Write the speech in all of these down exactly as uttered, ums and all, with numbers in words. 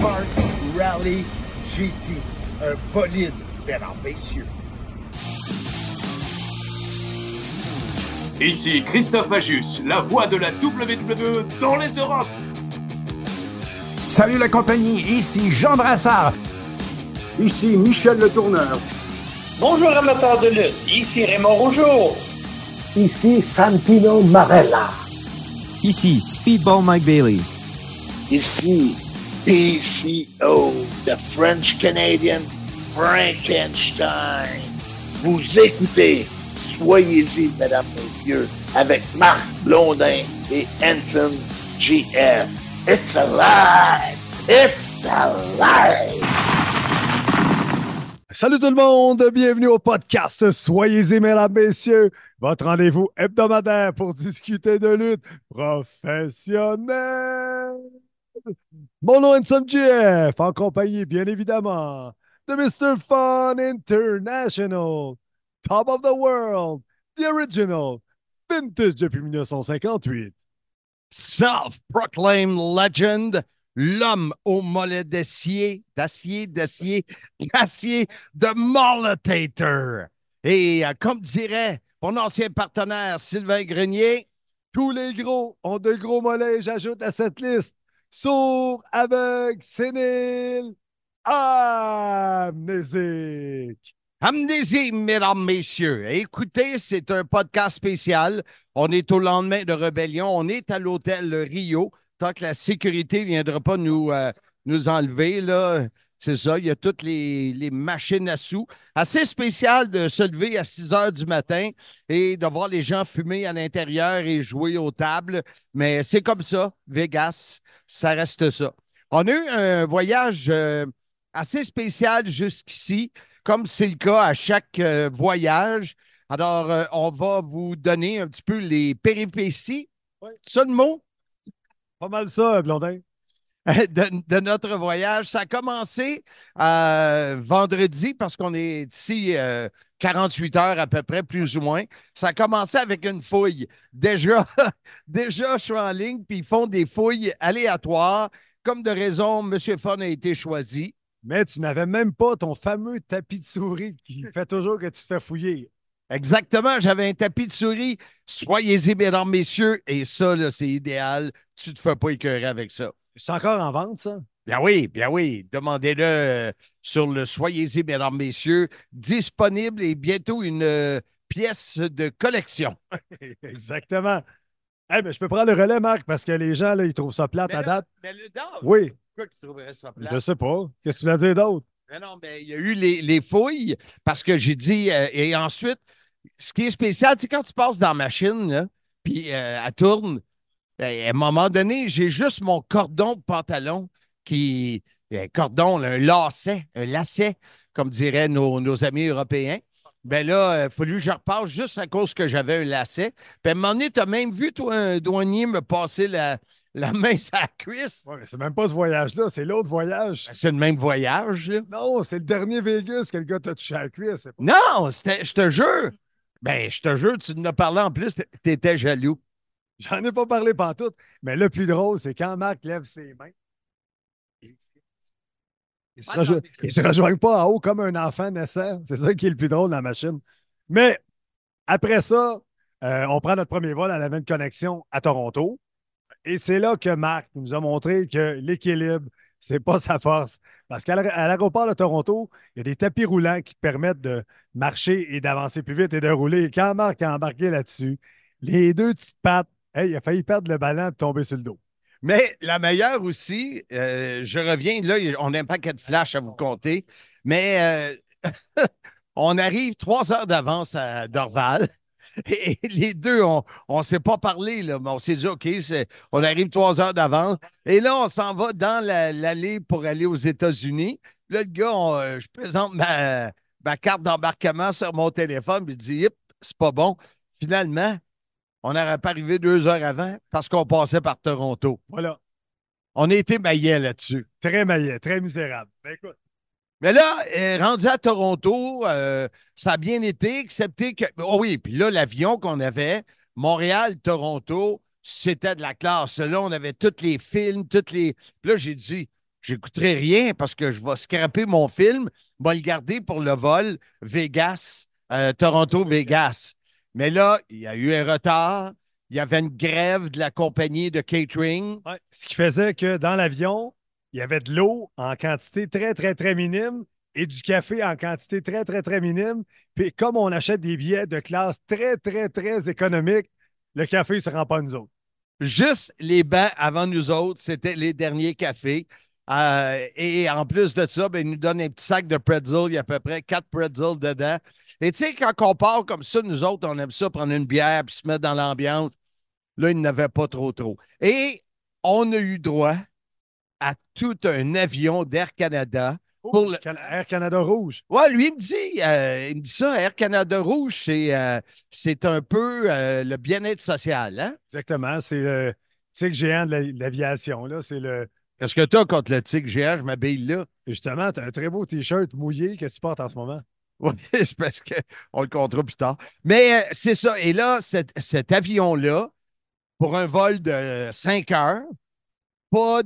Kart Rally G T. Un bolide, mesdames, messieurs. Ici Christophe Majus, la voix de la W W E dans les Europes. Salut la compagnie, ici Jean Brassard. Ici Michel Le Tourneur. Bonjour amateurs de lutte, ici Raymond Rougeau. Ici Santino Marella. Ici Speedball Mike Bailey. Ici P C O, the French Canadian Frankenstein. Vous écoutez Soyez-y, mesdames, messieurs, avec Marc Blondin et Hanson G F. It's alive! It's alive! Salut tout le monde, bienvenue au podcast Soyez-y, mesdames, messieurs, votre rendez-vous hebdomadaire pour discuter de lutte professionnelle. Mon nom est Hanson G F, en compagnie, bien évidemment, de mister Fun International, Top of the World, The Original, Vintage depuis dix-neuf cent cinquante-huit. Self-proclaimed legend, l'homme au mollet d'acier, d'acier, d'acier, d'acier, de Molletator. Et euh, comme dirait mon ancien partenaire Sylvain Grenier, tous les gros ont de gros mollets, j'ajoute à cette liste. Sourd, aveugle, sénile, amnésique. Amnésie, mesdames, messieurs. Écoutez, c'est un podcast spécial. On est au lendemain de Rébellion. On est à l'hôtel Rio. Tant que la sécurité ne viendra pas nous, euh, nous enlever, là, c'est ça. Il y a toutes les, les machines à sous. Assez spécial de se lever à six heures du matin et de voir les gens fumer à l'intérieur et jouer aux tables. Mais c'est comme ça. Vegas, ça reste ça. On a eu un voyage euh, assez spécial jusqu'ici, comme c'est le cas à chaque euh, voyage. Alors, euh, on va vous donner un petit peu les péripéties. Oui. C'est ça le mot? Pas mal ça, Blondin. De, de notre voyage. Ça a commencé euh, vendredi, parce qu'on est ici euh, quarante-huit heures à peu près, plus ou moins. Ça a commencé avec une fouille. Déjà, déjà je suis en ligne, puis ils font des fouilles aléatoires. Comme de raison, M. Fun a été choisi. Mais tu n'avais même pas ton fameux tapis de souris qui fait toujours que tu te fais fouiller. Exactement, j'avais un tapis de souris. Soyez-y, mesdames, messieurs. Et ça, là, c'est idéal. Tu ne te fais pas écœurer avec ça. C'est encore en vente, ça? Bien oui, bien oui. Demandez-le euh, sur le Soyez-y, mesdames, messieurs. Disponible et bientôt une euh, pièce de collection. Exactement. Hey, mais je peux prendre le relais, Marc, parce que les gens, là, ils trouvent ça plate mais à là, date. Mais le dard, Oui. pourquoi tu trouverais ça plate? Je sais pas. Qu'est-ce que tu voulais dire d'autre? Mais non, mais il y a eu les, les fouilles parce que j'ai dit, euh, et ensuite, ce qui est spécial, tu sais, quand tu passes dans la machine, là, puis euh, elle tourne, ben, à un moment donné, j'ai juste mon cordon de pantalon qui, un cordon, là, un lacet, un lacet, comme diraient nos, nos amis européens. Ben là, il a fallu que je repasse juste à cause que j'avais un lacet. Puis à un moment donné, tu as même vu, toi, un douanier me passer la, la main sur la cuisse. Oui, mais c'est même pas ce voyage-là, c'est l'autre voyage. Ben, c'est le même voyage, là. Non, c'est le dernier Vegas que le gars t'a touché à la cuisse. Pas... Non, je te jure. Ben, je te jure, tu en as parlé en plus, t'étais jaloux. J'en ai pas parlé pantoute, mais le plus drôle, c'est quand Marc lève ses mains. Il ne se, rejo... se rejoigne pas en haut comme un enfant naissant. C'est ça qui est le plus drôle dans la machine. Mais après ça, euh, on prend notre premier vol, on avait une connexion à Toronto. Et c'est là que Marc nous a montré que l'équilibre, c'est pas sa force. Parce qu'à l'aéroport de Toronto, il y a des tapis roulants qui te permettent de marcher et d'avancer plus vite et de rouler. Et quand Marc a embarqué là-dessus, les deux petites pattes, hey, il a failli perdre le ballon et tomber sur le dos. Mais la meilleure aussi, euh, je reviens, là, on a un paquet de flash à vous compter, mais euh, on arrive trois heures d'avance à Dorval. Et les deux, on ne s'est pas parlé, là, mais on s'est dit, OK, on arrive trois heures d'avance. Et là, on s'en va dans l'allée la, pour aller aux États-Unis. Là, le gars, on, je présente ma, ma carte d'embarquement sur mon téléphone, puis il dit, yep, c'est pas bon. Finalement, on n'aurait pas arrivé deux heures avant parce qu'on passait par Toronto. Voilà. On a été maillet là-dessus. Très maillet, très misérable. Ben, écoute. Mais là, euh, rendu à Toronto, euh, ça a bien été, excepté que. Oh oui, puis là, l'avion qu'on avait, Montréal-Toronto, c'était de la classe. Là, on avait tous les films, toutes les. Puis là, j'ai dit, j'écouterai rien parce que je vais scraper mon film, je vais le garder pour le vol Vegas, euh, Toronto-Vegas. Mais là, il y a eu un retard. Il y avait une grève de la compagnie de catering. Ouais, ce qui faisait que dans l'avion, il y avait de l'eau en quantité très, très, très minime et du café en quantité très, très, très minime. Puis comme on achète des billets de classe très, très, très économiques, le café ne se rend pas à nous autres. Juste les bancs avant nous autres, c'était les derniers cafés. Euh, et en plus de ça, ben, ils nous donnent un petit sac de pretzels. Il y a à peu près quatre pretzels dedans. Et tu sais, quand on part comme ça, nous autres, on aime ça prendre une bière puis se mettre dans l'ambiance. Là, ils n'avaient pas trop trop. Et on a eu droit à tout un avion d'Air Canada. Pour le... Air Canada Rouge. Ouais, lui, il me dit, euh, il me dit ça, Air Canada Rouge, c'est euh, c'est un peu euh, le bien-être social, hein? Exactement. C'est le tigre géant de l'aviation, là. C'est le. Qu'est-ce que tu as contre le tigre géant? Je m'habille là. Justement, tu as un très beau T-shirt mouillé que tu portes en ce moment. Oui, c'est parce qu'on le comptera plus tard. Mais euh, c'est ça. Et là, cet, cet avion-là, pour un vol de cinq heures, pas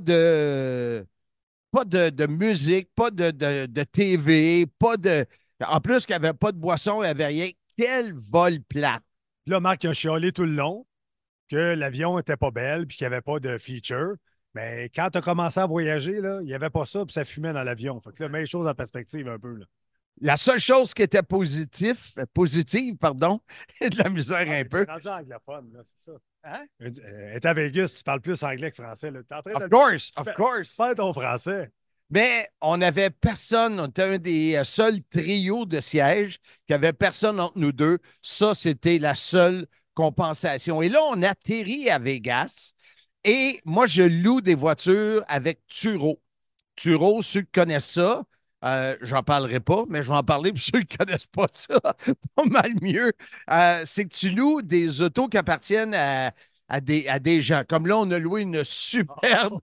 de pas de, de musique, pas de, de, de T V, pas de. En plus, qu'il n'y avait pas de boisson, il n'y avait rien. Quel vol plat! Là, Marc a chialé tout le long que l'avion n'était pas belle puis qu'il n'y avait pas de feature. Mais quand tu as commencé à voyager, là, il n'y avait pas ça puis ça fumait dans l'avion. Fait que là, mets les choses en perspective un peu. Là. La seule chose qui était positif, positive, pardon, de la misère un peu. C'est anglophone, là, c'est ça. Hein? Euh, est à Vegas, tu parles plus anglais que français. Là. En train of de... course, tu of fais... course. Fais ton français. Mais on n'avait personne, on était un des seuls trios de sièges qui avait personne entre nous deux. Ça, c'était la seule compensation. Et là, on atterrit à Vegas et moi, je loue des voitures avec Turo. Turo, ceux qui connaissent ça, euh, j'en parlerai pas, mais je vais en parler pour ceux qui ne connaissent pas ça, pas mal mieux. Euh, c'est que tu loues des autos qui appartiennent à, à, des, à des gens. Comme là, on a loué une superbe,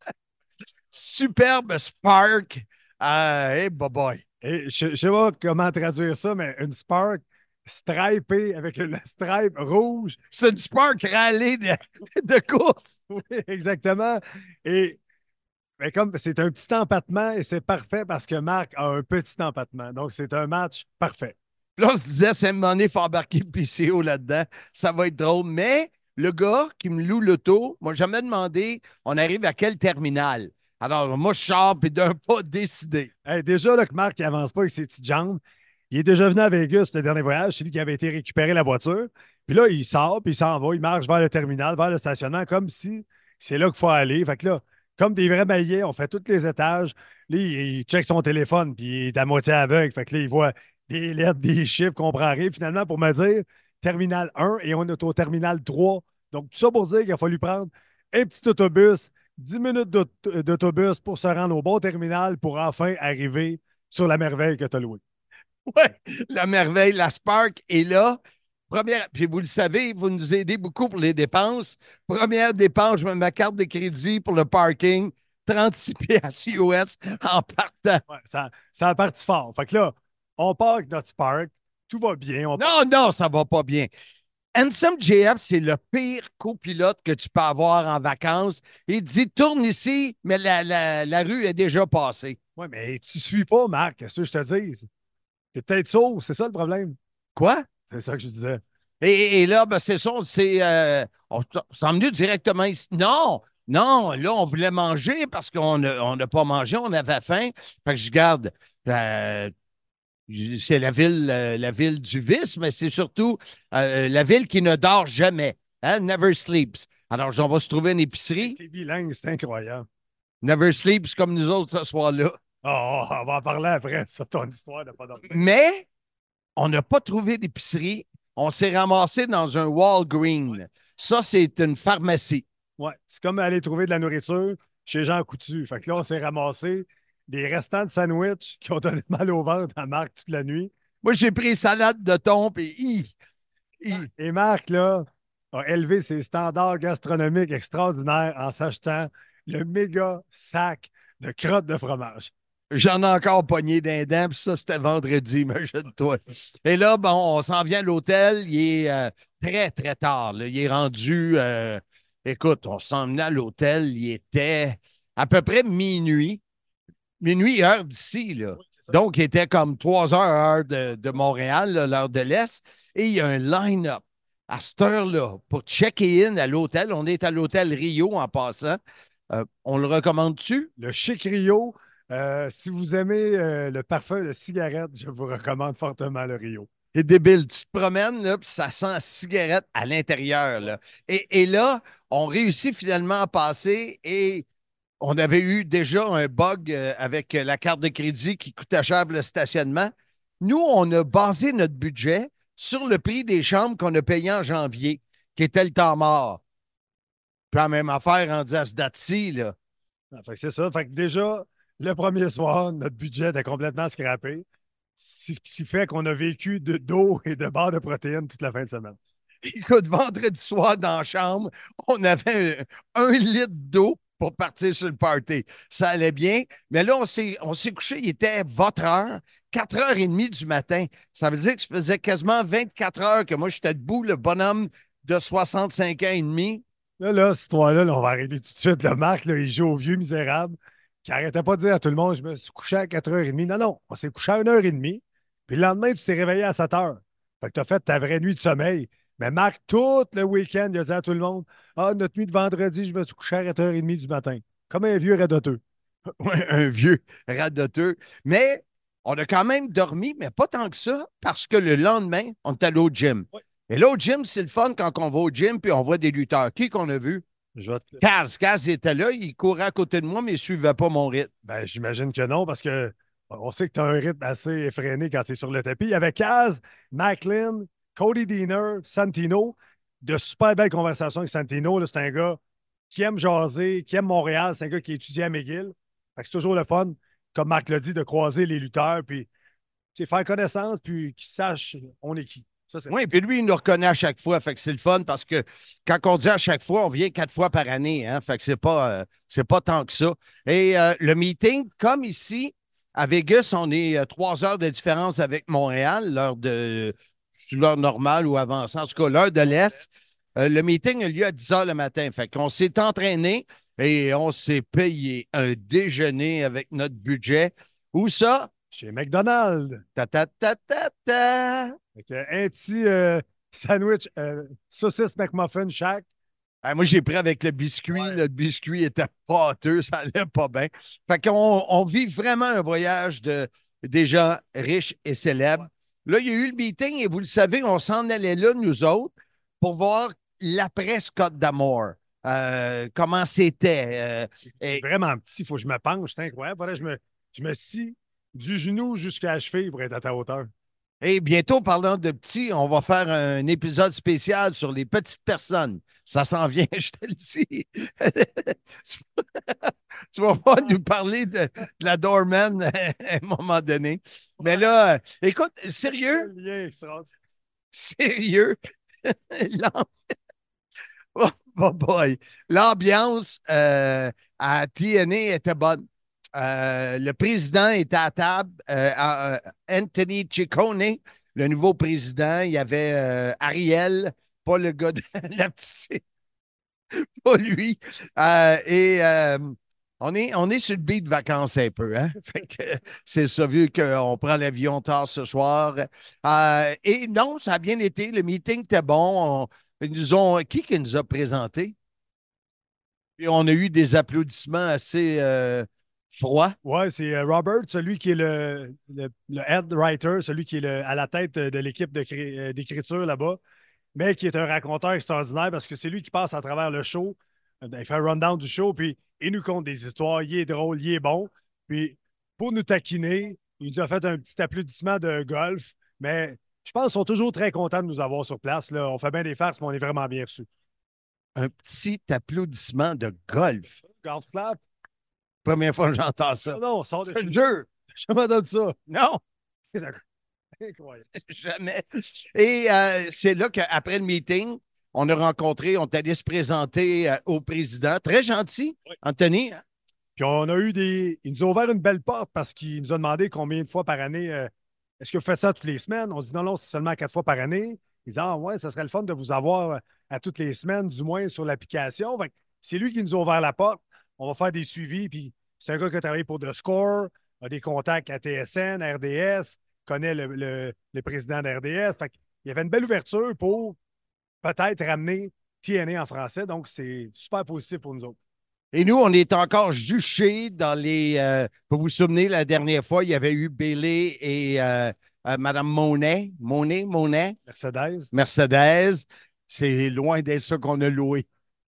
superbe Spark. Euh, hey, bye bye. Et je ne sais pas comment traduire ça, mais une Spark stripée avec une stripe rouge. C'est une Spark râlée de, de course. Oui, exactement. Et mais comme c'est un petit empattement et c'est parfait parce que Marc a un petit empattement. Donc, c'est un match parfait. Là, on se disait, c'est un moment donné, il faut embarquer le P C O là-dedans. Ça va être drôle. Mais le gars qui me loue l'auto, moi, jamais demandé, on arrive à quel terminal? Alors, moi, je sors et d'un pas décidé. Hey, déjà, là, que Marc n'avance pas avec ses petites jambes, il est déjà venu à Vegas le dernier voyage. C'est lui qui avait été récupérer la voiture. Puis là, il sort, puis il s'en va. Il marche vers le terminal, vers le stationnement, comme si c'est là qu'il faut aller. Fait que là, comme des vrais maillets, on fait tous les étages. Là, il, il check son téléphone, puis il est à moitié aveugle. Fait que là, il voit des lettres, des chiffres, comprend rien. Finalement, pour me dire, terminal un et on est au terminal trois. Donc, tout ça pour dire qu'il a fallu prendre un petit autobus, dix minutes d'autobus pour se rendre au bon terminal pour enfin arriver sur la merveille que tu as louée. Oui, la merveille, la Spark est là. Première, puis vous le savez, vous nous aidez beaucoup pour les dépenses. Première dépense, je mets ma carte de crédit pour le parking, trente-six piastres U S en partant. Ouais, ça, ça a parti fort. Fait que là, on part avec notre Spark, tout va bien. On non, part... non, ça va pas bien. Handsome J F, c'est le pire copilote que tu peux avoir en vacances. Il dit, tourne ici, mais la, la, la rue est déjà passée. Oui, mais tu suis pas, Marc, qu'est-ce que je te dis? T'es peut-être sourd, c'est ça le problème. Quoi? C'est ça que je disais. Et, et là, ben, c'est ça, c'est. Euh, on s'est emmené directement ici. Non, non, là, on voulait manger parce qu'on n'a pas mangé, on avait faim. Fait que je garde. Euh, c'est la ville, euh, la ville du vice, mais c'est surtout euh, la ville qui ne dort jamais. Hein? Never sleeps. Alors, on va se trouver une épicerie. T'es bilingue, c'est incroyable. Never sleeps comme nous autres ce soir-là. Oh, on va en parler après, ça, ton histoire de pas dormir. Mais on n'a pas trouvé d'épicerie. On s'est ramassé dans un Walgreens. Ouais. Ça, c'est une pharmacie. Oui, c'est comme aller trouver de la nourriture chez Jean Coutu. Fait que là, on s'est ramassé des restants de sandwich qui ont donné mal au ventre à Marc toute la nuit. Moi, j'ai pris salade de thon et hi, hi. Et Marc, là, a élevé ses standards gastronomiques extraordinaires en s'achetant le méga sac de crottes de fromage. J'en ai encore pogné d'un dent, puis ça, c'était vendredi, imagine-toi. Et là, bon, on s'en vient à l'hôtel. Il est euh, très, très tard. Là. Il est rendu, euh, écoute, on s'en venait à l'hôtel. Il était à peu près minuit. minuit, heure d'ici, là. Donc, il était comme trois heures, heure de, de Montréal, là, l'heure de l'Est. Et il y a un line-up à cette heure-là pour checker-in à l'hôtel. On est à l'hôtel Rio en passant. Euh, on le recommande-tu? Le Chic Rio. Euh, si vous aimez euh, le parfum de cigarette, je vous recommande fortement le Rio. C'est débile. Tu te promènes, là, puis ça sent la cigarette à l'intérieur, là. Et, et là, on réussit finalement à passer et on avait eu déjà un bug euh, avec la carte de crédit qui coûtait cher pour le stationnement. Nous, on a basé notre budget sur le prix des chambres qu'on a payé en janvier, qui était le temps mort. Puis la même affaire rendu à ce date-ci, là. Ah, fait que c'est ça. Fait que déjà, le premier soir, notre budget était complètement scrappé. Ce qui fait qu'on a vécu de, d'eau et de barres de protéines toute la fin de semaine. Écoute, vendredi soir dans la chambre, on avait un, un litre d'eau pour partir sur le party. Ça allait bien. Mais là, on s'est, on s'est couché, il était votre heure, quatre heures trente du matin. Ça veut dire que je faisais quasiment vingt-quatre heures que moi, j'étais debout, le bonhomme de soixante-cinq ans et demi. Là, là, cette histoire-là, là, on va arrêter tout de suite. Le Marc, là, il joue au vieux misérable qui arrêtait pas de dire à tout le monde, je me suis couché à quatre heures trente. Non, non, on s'est couché à une heure trente. Puis le lendemain, tu t'es réveillé à sept heures. Fait que tu as fait ta vraie nuit de sommeil. Mais Marc, tout le week-end, il a dit à tout le monde, ah, notre nuit de vendredi, je me suis couché à quatre heures trente du matin. Comme un vieux radoteux. Oui, un vieux radoteux. Mais on a quand même dormi, mais pas tant que ça, parce que le lendemain, on est allé au gym. Oui. Et là, au gym, c'est le fun quand on va au gym puis on voit des lutteurs. Qui qu'on a vu? Je vais te- Kaz. Kaz était là, il courait à côté de moi, mais il ne suivait pas mon rythme. Ben, j'imagine que non, parce que on sait que tu as un rythme assez effréné quand tu es sur le tapis. Il y avait Kaz, Macklin, Cody Deaner, Santino. De super belles conversations avec Santino. là. C'est un gars qui aime jaser, qui aime Montréal. C'est un gars qui étudie à McGill. Fait que c'est toujours le fun, comme Marc l'a dit, de croiser les lutteurs, puis tu sais, faire connaissance, puis qu'ils sachent on est qui. Ça, c'est Oui, puis lui, il nous reconnaît à chaque fois. Fait que c'est le fun parce que quand on dit à chaque fois, on vient quatre fois par année. Hein? Fait que c'est pas, euh, c'est pas tant que ça. Et euh, le meeting, comme ici, à Vegas, on est euh, trois heures de différence avec Montréal, l'heure de l'heure normale ou avancée, en tout cas, l'heure de l'Est. Euh, le meeting a lieu à dix heures le matin. Fait qu'on s'est entraîné et on s'est payé un déjeuner avec notre budget. Où ça? chez McDonald's. Ta ta ta ta ta. Fait que un petit euh, sandwich euh, saucisse McMuffin chaque. Ah, moi, j'ai pris avec le biscuit. Ouais. Le biscuit était pâteux, ça allait pas bien. Fait qu'on on vit vraiment un voyage de des gens riches et célèbres. Là, il y a eu le meeting et vous le savez, on s'en allait là, nous autres, pour voir l'après Scott d'Amour. Euh, comment c'était. euh, et- Vraiment petit, il faut que je me penche, c'est incroyable. Faudrait que je me, je me scie du genou jusqu'à la cheville pour être à ta hauteur. Et bientôt, parlant de petits, on va faire un épisode spécial sur les petites personnes. Ça s'en vient, je te le dis. Tu vas pas nous parler de, de la doorman à un moment donné. Mais là, euh, écoute, sérieux, Un lien extraordinaire. sérieux, l'am- oh, oh boy. L'ambiance euh, à T N A était bonne. Euh, le président était à table, euh, à- à Anthony Ciccone, le nouveau président. Il y avait euh, Ariel, pas le gars de la petite, pas lui. Euh, et euh, on est, on est sur le beat de vacances un peu, hein? Fait que c'est ça, vu qu'on prend l'avion tard ce soir. Euh, et non, ça a bien été. Le meeting était bon. On- ils nous ont, qui qui nous a présenté? Et on a eu des applaudissements assez euh, froids. Ouais, c'est euh, Robert, celui qui est le, le, le head writer, celui qui est le- à la tête de l'équipe de cré- euh, d'écriture là-bas, mais qui est un raconteur extraordinaire parce que c'est lui qui passe à travers le show. Euh, Il fait un rundown du show, puis il nous conte des histoires. Il est drôle, il est bon. Puis pour nous taquiner, il nous a fait un petit applaudissement de golf, mais je pense qu'ils sont toujours très contents de nous avoir sur place. Là. On fait bien des farces, mais on est vraiment bien reçus. Un petit applaudissement de golf. Golf clap? Première fois que j'entends ça. Non, non, on sort de Je te jure. Je me donne ça. Non, Incroyable. jamais. Et euh, c'est là qu'après le meeting, on a rencontré, on est allé se présenter euh, au président. Très gentil, Oui. Anthony. hein? Puis on a eu des. Il nous a ouvert une belle porte parce qu'il nous a demandé combien de fois par année. euh, Est-ce que vous faites ça toutes les semaines? On se dit non, non, c'est seulement quatre fois par année. Ils disent ah ouais, ça serait le fun de vous avoir euh, à toutes les semaines, du moins sur l'application. Fait que c'est lui qui nous a ouvert la porte. On va faire des suivis. Puis C'est un gars qui a travaillé pour The Score, a des contacts à T S N, R D S, connaît le, le, le président de R D S. Fait il y avait une belle ouverture pour peut-être ramener T N A en français. Donc, c'est super positif pour nous autres. Et nous, on est encore juchés dans les... Euh, pour vous souvenir, la dernière fois, il y avait eu Bailey et euh, euh, Mme Monet. Monet, Monet. Mercedes. Mercedes. C'est loin d'être ça qu'on a loué.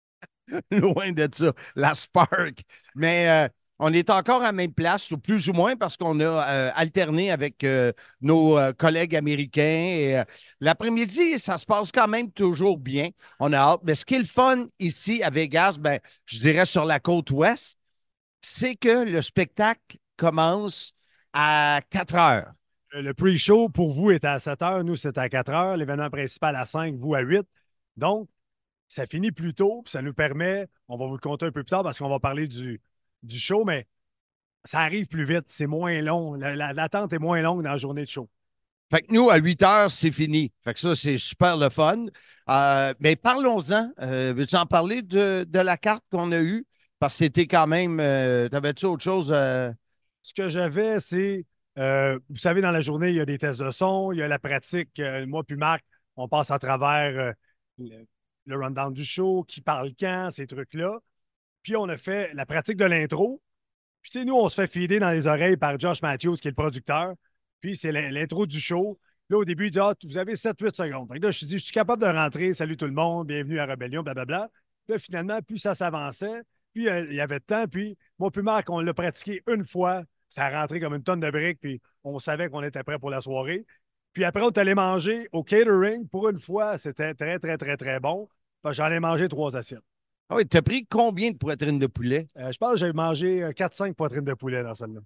Loin de ça. La Spark. Mais euh, on est encore à la même place, ou plus ou moins, parce qu'on a euh, alterné avec euh, nos euh, collègues américains. Et, euh, l'après-midi, ça se passe quand même toujours bien. On a hâte. Mais ce qui est le fun ici à Vegas, ben, je dirais sur la côte ouest, c'est que le spectacle commence à quatre heures. Le pre-show, pour vous, est à sept heures. Nous, c'est à quatre heures. L'événement principal à cinq, vous à huit. Donc, ça finit plus tôt, puis ça nous permet, on va vous le compter un peu plus tard parce qu'on va parler du, du show, mais ça arrive plus vite, c'est moins long. La, la, l'attente est moins longue dans la journée de show. Fait que nous, à huit heures, c'est fini. Fait que ça, c'est super le fun. Euh, mais parlons-en. Euh, veux-tu en parler de, de la carte qu'on a eue? Parce que c'était quand même. Euh, t'avais-tu autre chose? Euh... Ce que j'avais, c'est, euh, vous savez, dans la journée, il y a des tests de son, il y a la pratique. Euh, moi puis Marc, on passe à travers euh, le, le rundown du show, qui parle quand, ces trucs-là. Puis on a fait la pratique de l'intro. Puis tu sais, nous, on se fait filer dans les oreilles par Josh Matthews, qui est le producteur. Puis c'est l'intro du show. Là, au début, il dit ah, vous avez sept huit secondes. Fait que là, je me suis dit, je suis capable de rentrer. Salut tout le monde, bienvenue à Rebellion, blablabla. Puis là, finalement, plus ça s'avançait, puis euh, il y avait de temps. Puis moi, puis Marc, on l'a pratiqué une fois. Ça a rentré comme une tonne de briques. Puis on savait qu'on était prêt pour la soirée. Puis après, on est allé manger au catering. Pour une fois, c'était très, très, très, très bon. J'en ai mangé trois assiettes. Ah oui, t'as pris combien de poitrines de poulet? Euh, je pense que j'ai mangé quatre cinq poitrines de poulet dans celle-là.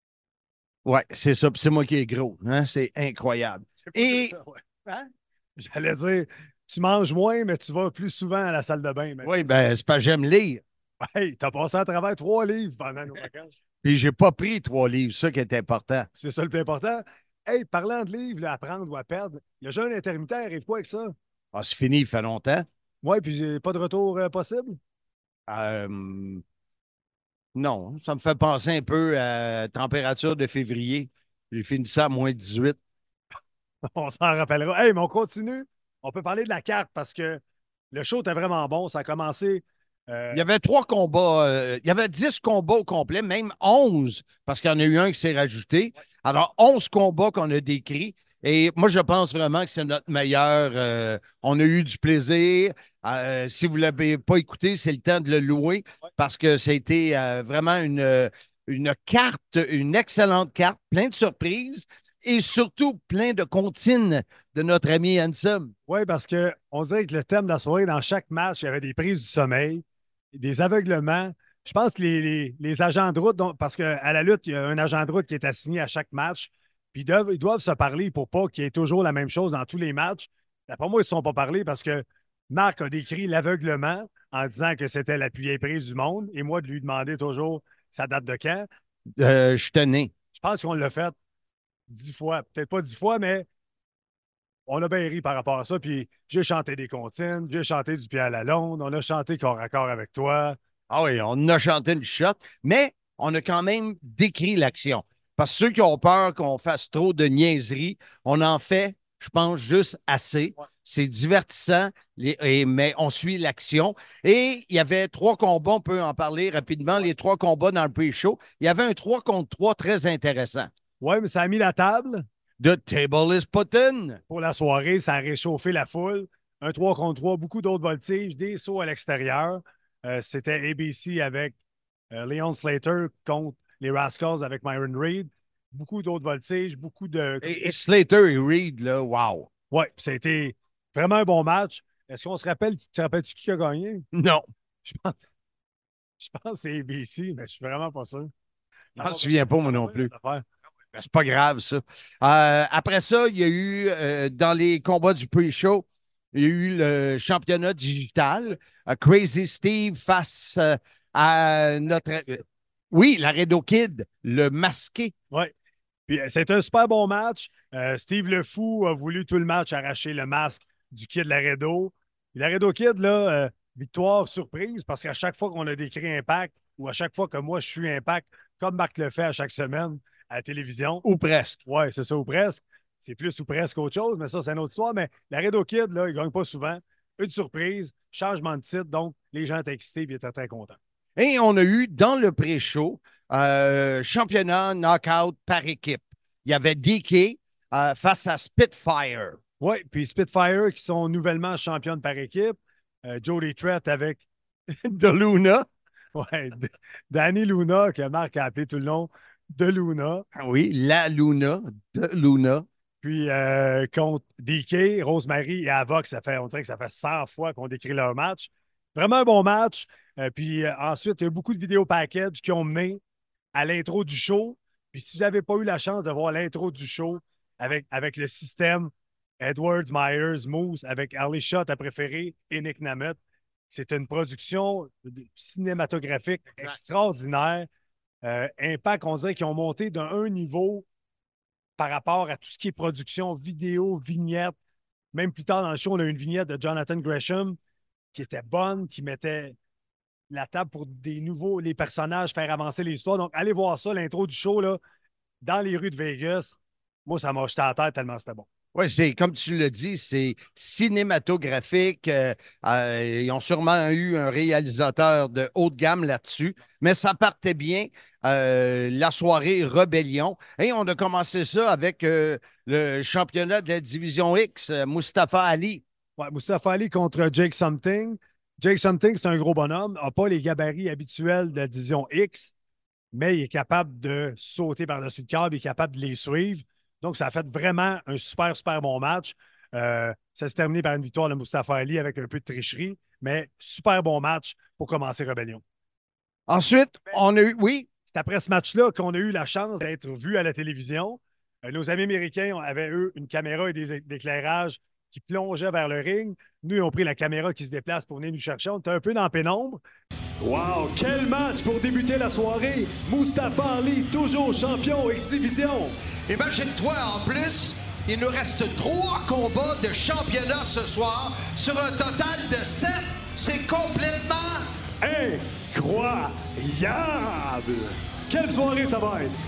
Oui, c'est ça. Puis c'est moi qui est gros. Hein? C'est incroyable. Et. Ça, ouais. Hein? J'allais dire, tu manges moins, mais tu vas plus souvent à la salle de bain. Oui, ben, c'est pas j'aime lire. Hey, t'as passé à travers trois livres pendant nos vacances. Puis j'ai pas pris trois livres, ça qui est important. C'est ça le plus important. Hey, parlant de livres là, à prendre ou à perdre, le jeûne intermittent arrive quoi avec ça? Ah, c'est fini, il fait longtemps. Oui, puis j'ai pas de retour euh, possible? Euh, non, ça me fait penser un peu à la température de février. J'ai fini ça à moins dix-huit. On s'en rappellera. Hey, mais on continue. On peut parler de la carte parce que le show était vraiment bon. Ça a commencé. Euh... Il y avait trois combats. Euh, il y avait dix combats au complet, même onze, parce qu'il y en a eu un qui s'est rajouté. Alors, onze combats qu'on a décrits. Et moi, je pense vraiment que c'est notre meilleur. Euh, on a eu du plaisir. Euh, si vous ne l'avez pas écouté, c'est le temps de le louer parce que ça a été euh, vraiment une, une carte, une excellente carte, plein de surprises et surtout plein de comptines de notre ami Handsome. Oui, parce qu'on dirait que le thème de la soirée, dans chaque match, il y avait des prises du sommeil, des aveuglements. Je pense que les, les, les agents de route, donc, parce qu'à la lutte, il y a un agent de route qui est assigné à chaque match. Puis ils doivent, ils doivent se parler pour pas qu'il y ait toujours la même chose dans tous les matchs. D'après moi, ils ne se sont pas parlé parce que Marc a décrit l'aveuglement en disant que c'était la plus vieille prise du monde et moi de lui demander toujours sa date de quand. Euh, je tenais. Je pense qu'on l'a fait dix fois. Peut-être pas dix fois, mais on a bien ri par rapport à ça. Puis j'ai chanté des comptines, j'ai chanté du Pierre Lalonde, on a chanté corps à corps avec toi. Ah oui, on a chanté une shot, mais on a quand même décrit l'action. Parce que ceux qui ont peur qu'on fasse trop de niaiseries, on en fait, je pense, juste assez. Ouais. C'est divertissant, les, et, mais on suit l'action. Et il y avait trois combats, on peut en parler rapidement, les trois combats dans le pre-show. Il y avait un trois contre trois très intéressant. Oui, mais ça a mis la table. The table is put-in. Pour la soirée, ça a réchauffé la foule. Un trois contre trois, beaucoup d'autres voltiges, des sauts à l'extérieur. Euh, C'était A B C avec euh, Leon Slater contre les Rascals avec Myron Reed. Beaucoup d'autres voltiges, beaucoup de... Et, et Slater et Reed, là, wow! Oui, ça a été vraiment un bon match. Est-ce qu'on se rappelle, tu te rappelles-tu qui a gagné? Non. Je pense, je pense que c'est A B C, mais je suis vraiment pas sûr. Je m'en souviens pas, moi non plus. C'est pas grave, ça. Euh, après ça, il y a eu, euh, dans les combats du pre-show, il y a eu le championnat digital. Uh, Crazy Steve face uh, à notre... Euh, oui, Laredo Kid, le masqué. Oui. Puis c'est un super bon match. Euh, Steve Le Fou a voulu tout le match arracher le masque du Kid Laredo. Laredo Kid, là, euh, victoire surprise, parce qu'à chaque fois qu'on a décrit Impact, ou à chaque fois que moi, je suis Impact, comme Marc le fait à chaque semaine à la télévision. Ou presque. Oui, c'est ça, ou presque. C'est plus ou presque autre chose, mais ça, c'est une autre histoire. Mais la Redo Kid, là, il ne gagne pas souvent. Une surprise, changement de titre, donc les gens étaient excités et étaient très contents. Et on a eu dans le pré-show euh, championnat knockout par équipe. Il y avait D K euh, face à Spitfire. Oui, puis Spitfire qui sont nouvellement championnes par équipe. Euh, Jody Trett avec de Luna. Oui, Danny Luna, que Marc a appelé tout le long de Luna. Oui, la Luna, de Luna. Puis euh, contre D K, Rosemary et Avoc, ça fait, on dirait que ça fait cent fois qu'on décrit leur match. Vraiment un bon match. Euh, puis euh, ensuite, il y a beaucoup de vidéos package qui ont mené à l'intro du show. Puis si vous n'avez pas eu la chance de voir l'intro du show avec, avec le système Edwards, Myers, Moose, avec Ali Shot à préférer et Nick Namut, c'est une production cinématographique exact. Extraordinaire. Euh, Impact, on dirait qu'ils ont monté d'un niveau par rapport à tout ce qui est production, vidéo, vignette. Même plus tard dans le show, on a une vignette de Jonathan Gresham qui était bonne, qui mettait la table pour des nouveaux, les personnages, faire avancer l'histoire. Donc, allez voir ça, l'intro du show, là, dans les rues de Vegas. Moi, ça m'a jeté à la tête tellement c'était bon. Oui, c'est comme tu l'as dit, c'est cinématographique. Euh, euh, ils ont sûrement eu un réalisateur de haut de gamme là-dessus, mais ça partait bien. Euh, la soirée Rébellion. Et on a commencé ça avec euh, le championnat de la division X, euh, Mustafa Ali. Oui, Mustafa Ali contre Jake Something. Jake Something, c'est un gros bonhomme, n'a pas les gabarits habituels de la division X, mais il est capable de sauter par-dessus le câble, il est capable de les suivre. Donc, ça a fait vraiment un super, super bon match. Euh, ça s'est terminé par une victoire de Mustafa Ali avec un peu de tricherie, mais super bon match pour commencer Rébellion. Ensuite, on a eu, oui. C'est après ce match-là qu'on a eu la chance d'être vus à la télévision. Euh, nos amis américains avaient, eux, une caméra et des éclairages qui plongeaient vers le ring. Nous, ils ont pris la caméra qui se déplace pour venir nous chercher. On était un peu dans la pénombre. Wow, quel match pour débuter la soirée! Mustafa Ali, toujours champion X-Division! Imagine-toi, en plus, il nous reste trois combats de championnat ce soir sur un total de sept. C'est complètement incroyable! Quelle soirée ça va être!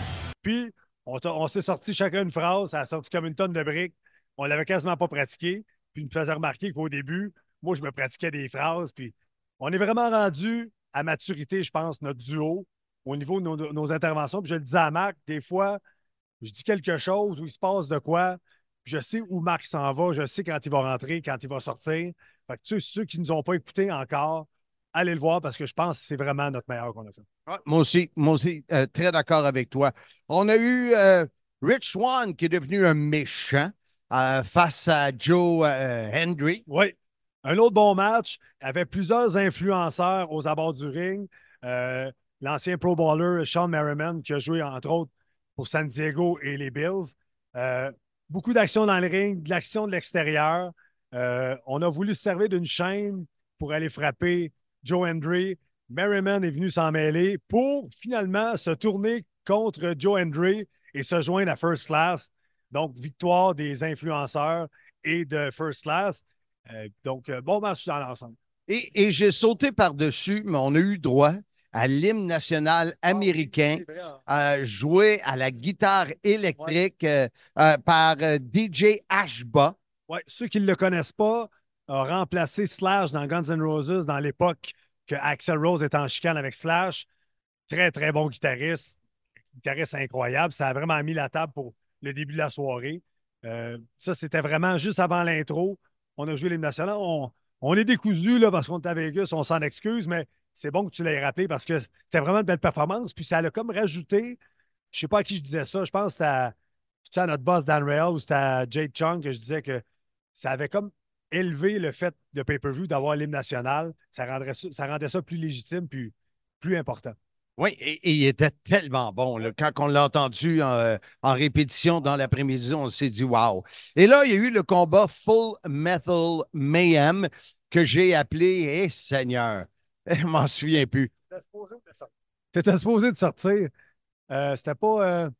Puis, on, on s'est sorti chacun une phrase, ça a sorti comme une tonne de briques. On l'avait quasiment pas pratiqué. Puis, il me faisait remarquer qu'au début, moi, je me pratiquais des phrases. Puis, on est vraiment rendu à maturité, je pense, notre duo, au niveau de nos, nos interventions. Puis, je le disais à Marc, des fois, je dis quelque chose où il se passe de quoi, puis je sais où Marc s'en va, je sais quand il va rentrer, quand il va sortir. Fait que tu sais, ceux qui ne nous ont pas écoutés encore, allez le voir parce que je pense que c'est vraiment notre meilleur qu'on a fait. Ouais, moi aussi, moi aussi, euh, très d'accord avec toi. On a eu euh, Rich Swann qui est devenu un méchant euh, face à Joe euh, Hendry. Oui, un autre bon match. Il y avait plusieurs influenceurs aux abords du ring. Euh, l'ancien Pro Bowler Sean Merriman qui a joué entre autres pour San Diego et les Bills. Euh, beaucoup d'action dans le ring, de l'action de l'extérieur. Euh, on a voulu se servir d'une chaîne pour aller frapper Joe Hendry. Merriman est venu s'en mêler pour finalement se tourner contre Joe Hendry et se joindre à First Class. Donc, victoire des influenceurs et de First Class. Euh, donc, bon match dans l'ensemble. Et, et j'ai sauté par-dessus, mais on a eu droit à l'hymne national américain, euh, joué à la guitare électrique euh, euh, par euh, D J Ashba. Oui, ceux qui ne le connaissent pas, a remplacé Slash dans Guns N' Roses dans l'époque que Axl Rose était en chicane avec Slash. Très, très bon guitariste. Guitariste incroyable. Ça a vraiment mis la table pour le début de la soirée. Euh, ça, c'était vraiment juste avant l'intro. On a joué l'hymne national. On, on est décousu là, parce qu'on est à Vegas, on s'en excuse, mais c'est bon que tu l'aies rappelé parce que c'était vraiment une belle performance. Puis ça a comme rajouté, je ne sais pas à qui je disais ça, je pense que c'était à, à notre boss Dan Rail ou c'était à Jade Chung que je disais que ça avait comme élevé le fait de pay-per-view d'avoir l'hymne national. Ça, rendrait, ça rendait ça plus légitime puis plus important. Oui, et, et il était tellement bon. Là. Quand on l'a entendu en, en répétition dans l'après-midi, on s'est dit « wow ». Et là, il y a eu le combat Full Metal Mayhem que j'ai appelé hey, « Seigneur ». Je m'en souviens plus. C'était supposé de sortir. Euh, c'était pas... Euh,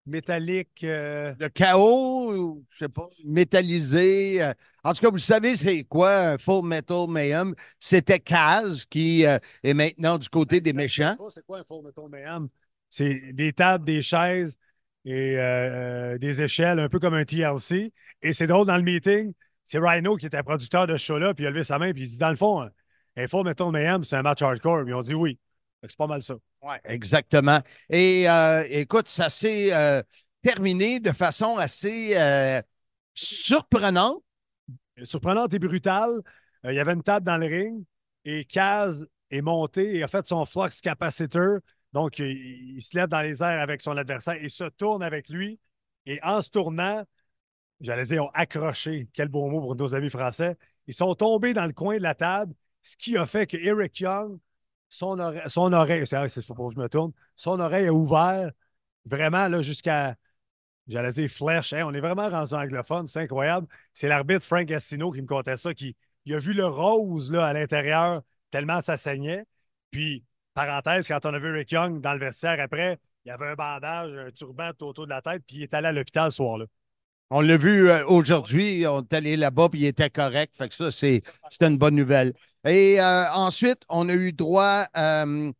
métallique. Euh... Le chaos, je sais pas, métallisé. Euh, en tout cas, vous savez, c'est quoi un Full Metal Mayhem? C'était Kaz qui euh, est maintenant du côté des méchants. C'est quoi un Full Metal Mayhem? C'est des tables, des chaises et euh, des échelles, un peu comme un T L C. Et c'est drôle, dans le meeting, c'est Rhino qui était producteur de ce show-là, puis il a levé sa main, puis il dit, dans le fond, un Full Metal Mayhem, c'est un match hardcore. Ils ont dit oui. C'est pas mal ça. Oui, exactement. Et euh, écoute, ça s'est euh, terminé de façon assez euh, surprenante. Surprenante et brutale. Euh, il y avait une table dans le ring et Kaz est monté et a fait son flux capacitor. Donc, il, il se lève dans les airs avec son adversaire et se tourne avec lui. Et en se tournant, j'allais dire, ils ont accroché. Quel beau mot pour nos amis français. Ils sont tombés dans le coin de la table, ce qui a fait que Eric Young, son oreille, son oreille, c'est vrai, c'est faut pas que je me tourne, son oreille a ouvert vraiment là jusqu'à, j'allais dire flèche. Hein, on est vraiment rendu anglophone, c'est incroyable. C'est l'arbitre Frank Astino qui me contait ça, qui il a vu le rose là, à l'intérieur tellement ça saignait. Puis, parenthèse, quand on a vu Eric Young dans le vestiaire après, il y avait un bandage, un turban tout autour de la tête, puis il est allé à l'hôpital ce soir-là. On l'a vu euh, aujourd'hui, on est allé là-bas, puis il était correct. Fait que ça, c'est, c'était une bonne nouvelle. Et euh, ensuite, on a eu droit euh,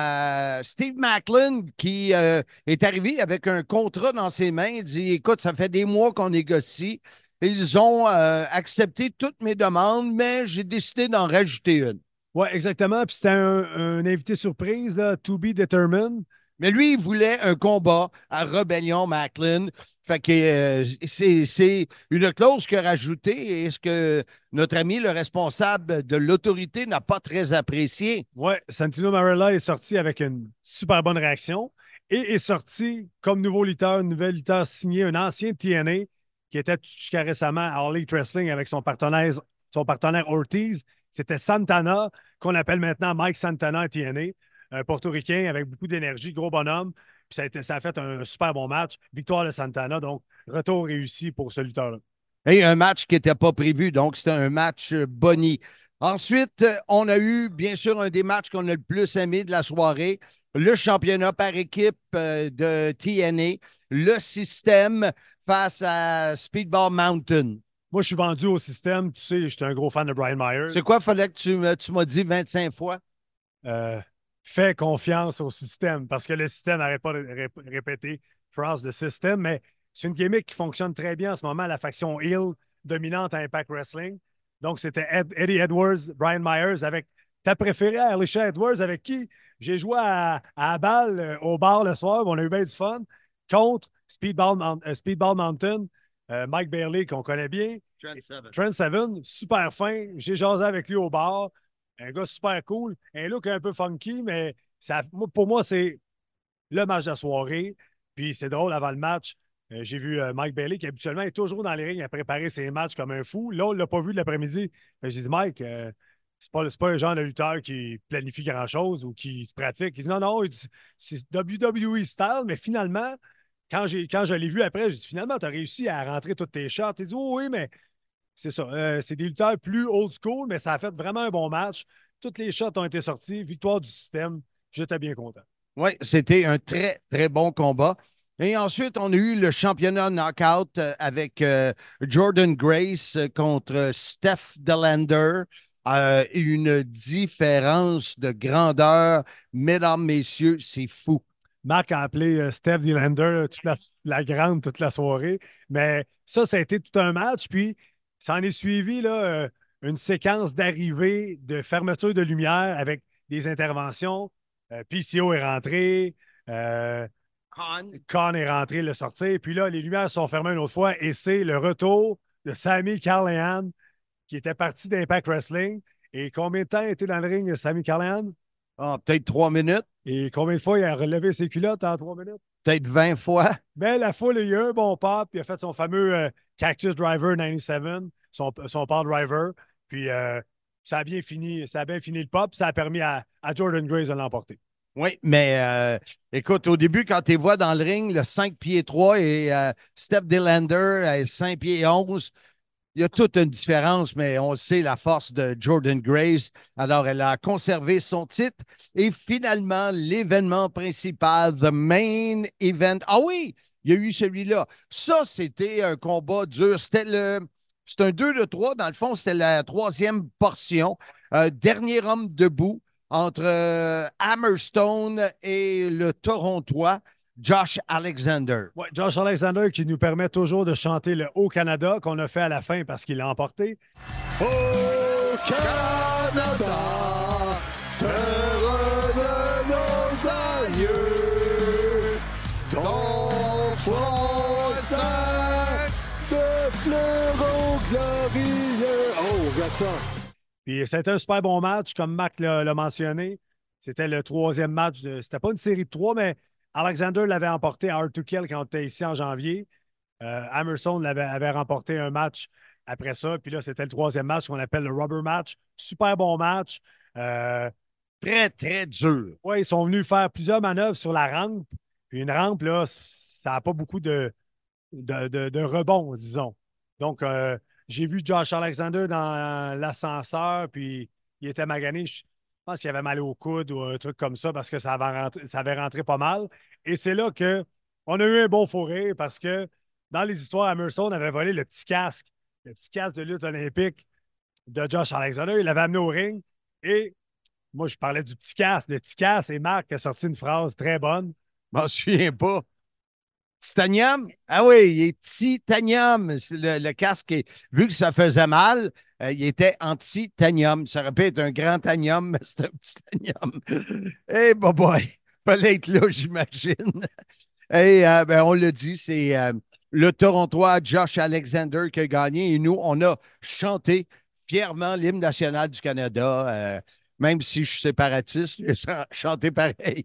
à Steve Maclin qui euh, est arrivé avec un contrat dans ses mains. Il dit, écoute, ça fait des mois qu'on négocie. Ils ont euh, accepté toutes mes demandes, mais j'ai décidé d'en rajouter une. Oui, exactement. Puis c'était un, un invité surprise, là, to be determined. Mais lui, il voulait un combat à Rebellion Maclin. Fait que euh, c'est, c'est une clause qu'il a rajoutée et ce que notre ami, le responsable de l'autorité, n'a pas très apprécié. Oui, Santino Marella est sorti avec une super bonne réaction et est sorti comme nouveau lutteur, nouvel lutteur signé, un ancien T N A qui était jusqu'à récemment à All Elite Wrestling avec son partenaire, son partenaire Ortiz. C'était Santana, qu'on appelle maintenant Mike Santana à T N A, un portoricain avec beaucoup d'énergie, gros bonhomme. Puis ça a, été, ça a fait un super bon match. Victoire de Santana, donc retour réussi pour ce lutteur-là. Et un match qui n'était pas prévu, donc c'était un match boni. Ensuite, on a eu, bien sûr, un des matchs qu'on a le plus aimé de la soirée, le championnat par équipe de T N A, le système face à Speedball Mountain. Moi, je suis vendu au système. Tu sais, j'étais un gros fan de Brian Myers. C'est quoi, il fallait que tu, tu m'as dit vingt-cinq fois? Euh, fais confiance au système parce que le système n'arrête pas de ré- répéter phrase de système, mais c'est une gimmick qui fonctionne très bien en ce moment, la faction heel dominante à Impact Wrestling. Donc, c'était Ed- Eddie Edwards, Brian Myers avec ta préférée, Alicia Edwards, avec qui j'ai joué à, à balle euh, au bar le soir. On a eu bien du fun contre Speedball, Mount- euh, Speedball Mountain. Euh, Mike Bailey, qu'on connaît bien. Trent Seven. Trent Seven, super fin. J'ai jasé avec lui au bar. Un gars super cool. Un look un peu funky, mais ça, pour moi, c'est le match de la soirée. Puis c'est drôle, avant le match, euh, j'ai vu euh, Mike Bailey, qui habituellement est toujours dans les rings à préparer ses matchs comme un fou. Là, on ne l'a pas vu de l'après-midi. J'ai dit, Mike, euh, c'est pas, c'est pas un genre de lutteur qui planifie grand-chose ou qui se pratique. Il dit, non, non, c'est W W E style, mais finalement, Quand, j'ai, quand je l'ai vu après, j'ai dit finalement, tu as réussi à rentrer toutes tes shots. Tu as dit oh, oui, mais c'est ça. Euh, c'est des lutteurs plus old school, mais ça a fait vraiment un bon match. Toutes les shots ont été sortis. Victoire du système. J'étais bien content. Oui, c'était un très, très bon combat. Et ensuite, on a eu le championnat knockout avec euh, Jordan Grace contre Steph Delander. Euh, une différence de grandeur. Mesdames, messieurs, c'est fou. Marc a appelé euh, Steph Delander toute la, la grande toute la soirée. Mais ça, ça a été tout un match. Puis, ça en est suivi là, euh, une séquence d'arrivée, de fermeture de lumière avec des interventions. Euh, P C O est rentré. Euh, Khan. Khan est rentré, le sortir. Puis là, les lumières sont fermées une autre fois. Et c'est le retour de Sami Callihan qui était parti d'Impact Wrestling. Et combien de temps était dans le ring, Sami Callihan? Ah, peut-être trois minutes. Et combien de fois il a relevé ses culottes en trois minutes? Peut-être vingt fois. Ben, la foule, il y a eu un bon pop, puis il a fait son fameux euh, Cactus Driver quatre-vingt-dix-sept, son, son power driver. Puis euh, ça a bien fini, ça a bien fini le pop, ça a permis à, à Jordan Grace de l'emporter. Oui, mais euh, écoute, au début, quand tu les vois dans le ring, le cinq pieds trois et euh, Steph Delander, cinq pieds onze, il y a toute une différence, mais on sait la force de Jordan Grace. Alors, elle a conservé son titre. Et finalement, l'événement principal, the main event. Ah oui, il y a eu celui-là. Ça, c'était un combat dur. C'était le. C'est un deux de trois. Dans le fond, c'était la troisième portion. Euh, dernier homme debout entre euh, Hammerstone et le Torontois, Josh Alexander. Ouais, Josh Alexander qui nous permet toujours de chanter le Haut-Canada qu'on a fait à la fin parce qu'il l'a emporté. Au Canada, terre de nos aïeux, ton front sac de fleurons glorieux. Oh, regarde ça. Puis c'était un super bon match, comme Marc l'a l'a mentionné. C'était le troisième match. De... C'était pas une série de trois, mais Alexander l'avait emporté à Hard to Kill quand on était ici en janvier. Euh, Hammerstone l'avait, avait remporté un match après ça. Puis là, c'était le troisième match qu'on appelle le rubber match. Super bon match. Euh, très, très dur. Oui, ils sont venus faire plusieurs manœuvres sur la rampe. Puis une rampe, là, ça n'a pas beaucoup de, de, de, de rebond, disons. Donc, euh, j'ai vu Josh Alexander dans l'ascenseur, puis il était magané. Je pense qu'il avait mal au coude ou un truc comme ça parce que ça avait rentré, ça avait rentré pas mal. Et c'est là qu'on a eu un bon fou rire parce que dans les histoires, Emerson avait volé le petit casque, le petit casque de lutte olympique de Josh Alexander. Il l'avait amené au ring et moi, je parlais du petit casque. Le petit casque, et Marc a sorti une phrase très bonne. Je m'en souviens pas. Titanium? Ah oui, il est titanium. Le, le casque, est, vu que ça faisait mal, euh, il était en titanium. Ça aurait pu être un grand tanium, mais c'est un petit titanium. Eh, hey, boy, boy, fallait être là, j'imagine. Et euh, ben, on l'a dit, c'est euh, le Torontois Josh Alexander qui a gagné. Et nous, on a chanté fièrement l'hymne national du Canada. Euh, même si je suis séparatiste, j'ai chanté pareil.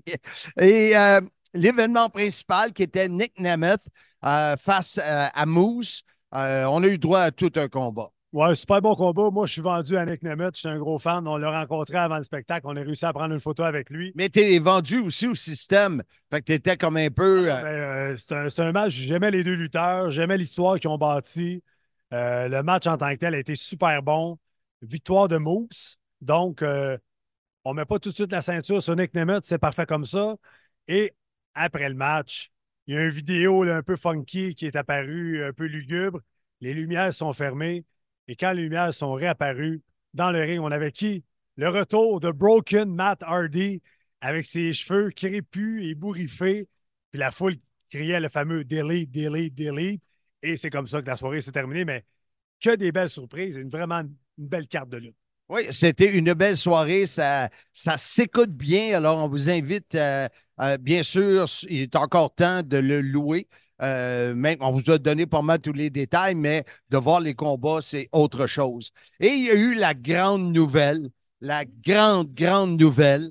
Et euh, l'événement principal qui était Nick Nemeth euh, face euh, à Moose, euh, on a eu droit à tout un combat. Ouais, super bon combat. Moi, je suis vendu à Nick Nemeth. Je suis un gros fan. On l'a rencontré avant le spectacle. On a réussi à prendre une photo avec lui. Mais tu es vendu aussi au système. Fait que tu étais comme un peu. Euh... Ben, euh, c'est un, un match. J'aimais les deux lutteurs. J'aimais l'histoire qu'ils ont bâtie. Euh, le match en tant que tel a été super bon. Victoire de Moose. Donc, euh, on ne met pas tout de suite la ceinture sur Nick Nemeth. C'est parfait comme ça. Et après le match, il y a une vidéo là, un peu funky qui est apparue, un peu lugubre. Les lumières sont fermées. Et quand les lumières sont réapparues dans le ring, on avait qui? Le retour de Broken Matt Hardy avec ses cheveux crépus et bourriffés. Puis la foule criait le fameux delete, delete, delete. Et c'est comme ça que la soirée s'est terminée. Mais que des belles surprises et une, vraiment une belle carte de lutte. Oui, c'était une belle soirée. Ça, ça s'écoute bien. Alors, on vous invite, euh, euh, bien sûr, il est encore temps de le louer. Euh, même, on vous a donné pas mal tous les détails, mais de voir les combats, c'est autre chose. Et il y a eu la grande nouvelle, la grande, grande nouvelle.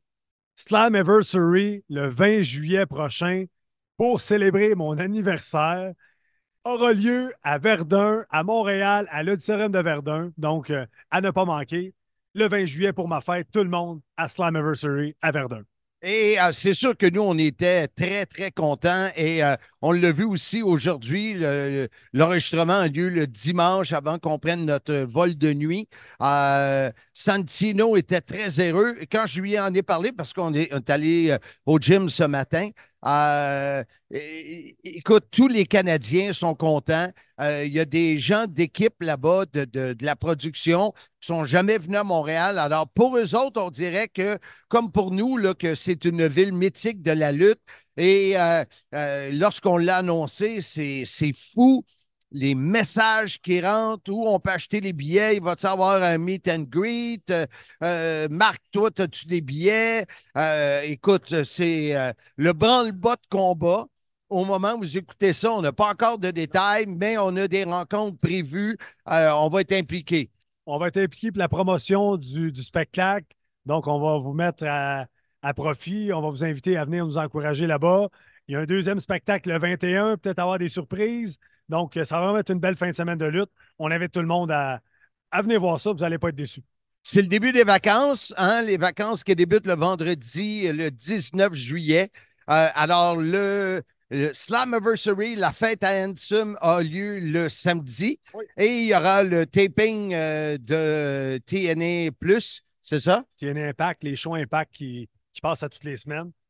Slammiversary, le vingt juillet prochain, pour célébrer mon anniversaire, aura lieu à Verdun, à Montréal, à l'Auditorium de Verdun. Donc, euh, à ne pas manquer, le vingt juillet pour ma fête, tout le monde à Slammiversary à Verdun. Et euh, c'est sûr que nous, on était très, très contents et euh, on l'a vu aussi aujourd'hui. Le, l'enregistrement a lieu le dimanche avant qu'on prenne notre vol de nuit. Euh, Santino était très heureux. Quand je lui en ai parlé, parce qu'on est, on est allé euh, au gym ce matin, euh, écoute, tous les Canadiens sont contents. Euh, il y a des gens d'équipe là-bas de, de, de la production qui ne sont jamais venus à Montréal. Alors, pour eux autres, on dirait que, comme pour nous, là, que c'est une ville mythique de la lutte. Et euh, euh, lorsqu'on l'a annoncé, c'est, c'est fou. Les messages qui rentrent, où on peut acheter les billets, il va y avoir un meet and greet. Euh, euh, Marc, toi, as-tu des billets? Euh, écoute, c'est euh, le branle-bas de combat. Au moment où vous écoutez ça, on n'a pas encore de détails, mais on a des rencontres prévues. Euh, on va être impliqués. On va être impliqués pour la promotion du, du spectacle. Donc, on va vous mettre à, à profit. On va vous inviter à venir nous encourager là-bas. Il y a un deuxième spectacle le vingt et un, peut-être avoir des surprises. Donc, ça va vraiment être une belle fin de semaine de lutte. On invite tout le monde à, à venir voir ça. Vous n'allez pas être déçus. C'est le début des vacances, hein? Les vacances qui débutent le vendredi, le dix-neuf juillet. Euh, alors, le, le Slammiversary, la fête à Ansem, a lieu le samedi. Oui. Et il y aura le taping euh, de T N A plus, c'est ça? T N A Impact, les shows Impact qui, qui passent à toutes les semaines.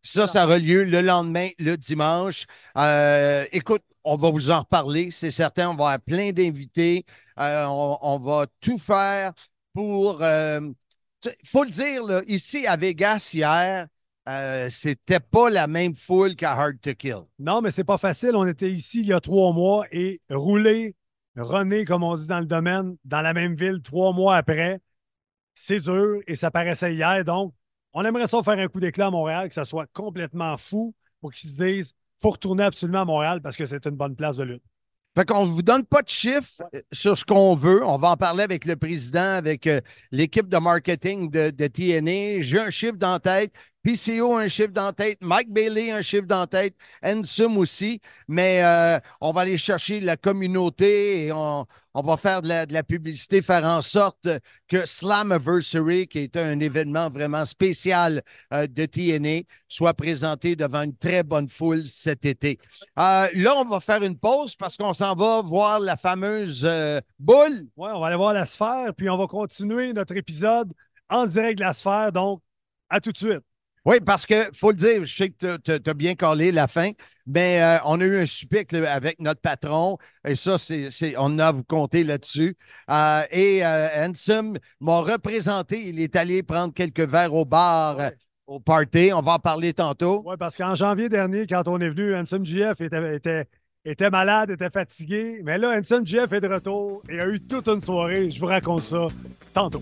Ça, ça aura lieu le lendemain, le dimanche. Euh, écoute, on va vous en reparler, c'est certain. On va avoir plein d'invités. Euh, on, on va tout faire pour... Il euh, faut le dire, là, ici à Vegas, hier, euh, c'était pas la même foule qu'à Hard to Kill. Non, mais c'est pas facile. On était ici il y a trois mois et rouler, runner, comme on dit dans le domaine, dans la même ville trois mois après, c'est dur et ça paraissait hier. Donc, on aimerait ça faire un coup d'éclat à Montréal, que ça soit complètement fou pour qu'ils se disent « faut retourner absolument à Montréal parce que c'est une bonne place de lutte ». Fait qu'on ne vous donne pas de chiffres sur ce qu'on veut. On va en parler avec le président, avec euh, l'équipe de marketing de, de T N A. J'ai un chiffre dans la tête. P C O, un chiffre dans la tête. Mike Bailey, un chiffre dans la tête. Ensum aussi. Mais euh, on va aller chercher la communauté et on, on va faire de la, de la publicité, faire en sorte que Slammiversary, qui est un événement vraiment spécial euh, de T N A, soit présenté devant une très bonne foule cet été. Euh, là, on va faire une pause parce qu'on s'en va voir la fameuse euh, boule. Oui, on va aller voir la sphère, puis on va continuer notre épisode en direct de la sphère. Donc, à tout de suite. Oui, parce que, faut le dire, je sais que tu as bien collé la fin, mais euh, on a eu un souper avec notre patron, et ça, c'est, c'est, on a à vous compter là-dessus. Euh, et euh, Ensum m'a représenté, il est allé prendre quelques verres au bar, ouais. euh, au party, on va en parler tantôt. Oui, parce qu'en janvier dernier, quand on est venu, Ensum J F était, était, était malade, était fatigué, mais là, Ensum J F est de retour et a eu toute une soirée, je vous raconte ça tantôt.